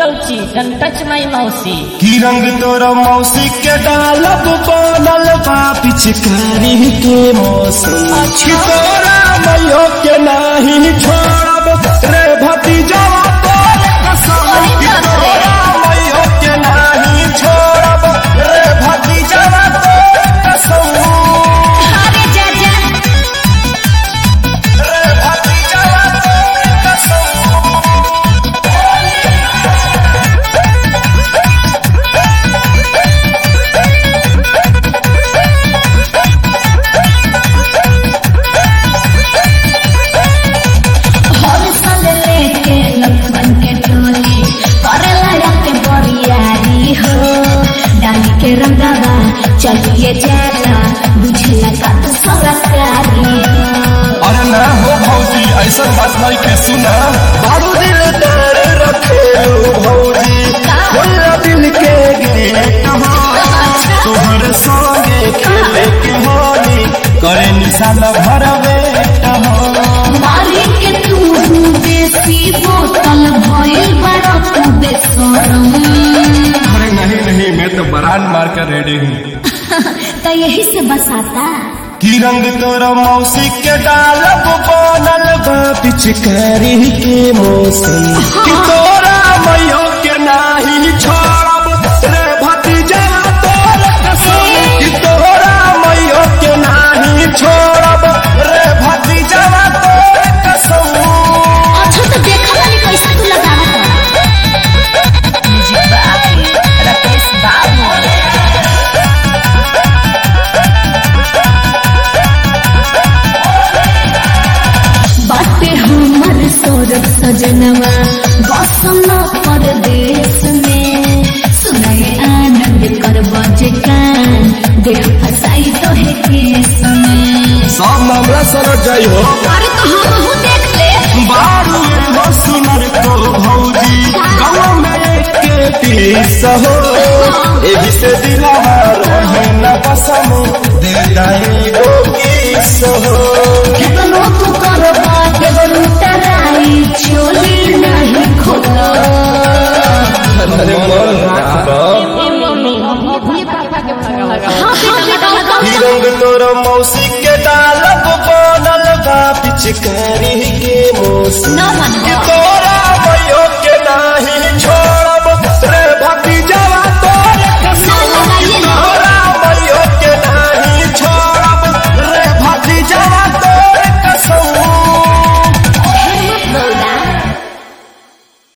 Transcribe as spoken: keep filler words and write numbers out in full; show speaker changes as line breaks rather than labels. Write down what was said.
Kauchi, don't touch my mousy.
की रंग तोरा मौसी के डालब बनल बा पिचकारी के मौसम की तोरा मैयो के नाही छोड़ब रे भतीजा तोरे कसम की तोरा मैयो के नाही छोड़ब रे भतीजा तोरे कसम
अरे जा जा
रे भतीजा तोरे कसम
चलिए जाना बुझला का तो सरकारी
अरे ना हो भौजी ऐसा बात नहीं के सुना बाबू दिल दर रखे भौजी बोला दिल के गेट तोहर संगे खेले के होली करे निशान भरवे
मारी के तू देसी बोतल भइल बड़ा तू बेशरम
अरे नहीं नहीं मैं तो बरान मार कर रेडी हूँ
तो यही से बसाता
की रंग तोरा मौसी के डालब बनल बा पिचकारी के मौसम की तोरा मैयो के नाही छोड़ब रे भतीजा तोरे कसम की तोरा मैयो के नाही छोड़ब रे भतीजा तोरे कसम
अच्छा तो देखा वाली कैसा तू लगावत म्यूजिक बाकी राकेश बाबू सौरभ सजनवा बसना परदेश में सुनाए आनंद कर बजे कान देख फसाई तो है केस में
सब मामला सरट जाई हो
अरे तो हम हूँ देख ले
बारू हो सुनर को भौजी गाँव में के पीस हो एही से दिलावा रहे न बसम दे दाई गो किस हो
कितनो तू करबा देवरू तराई चोली नहीं खोला
अरे मन राख की रंग तोरा मौसी के डालब बनल बा पिचकारी के मौसम
ना मन
तोरा मैयो के नाही छोड़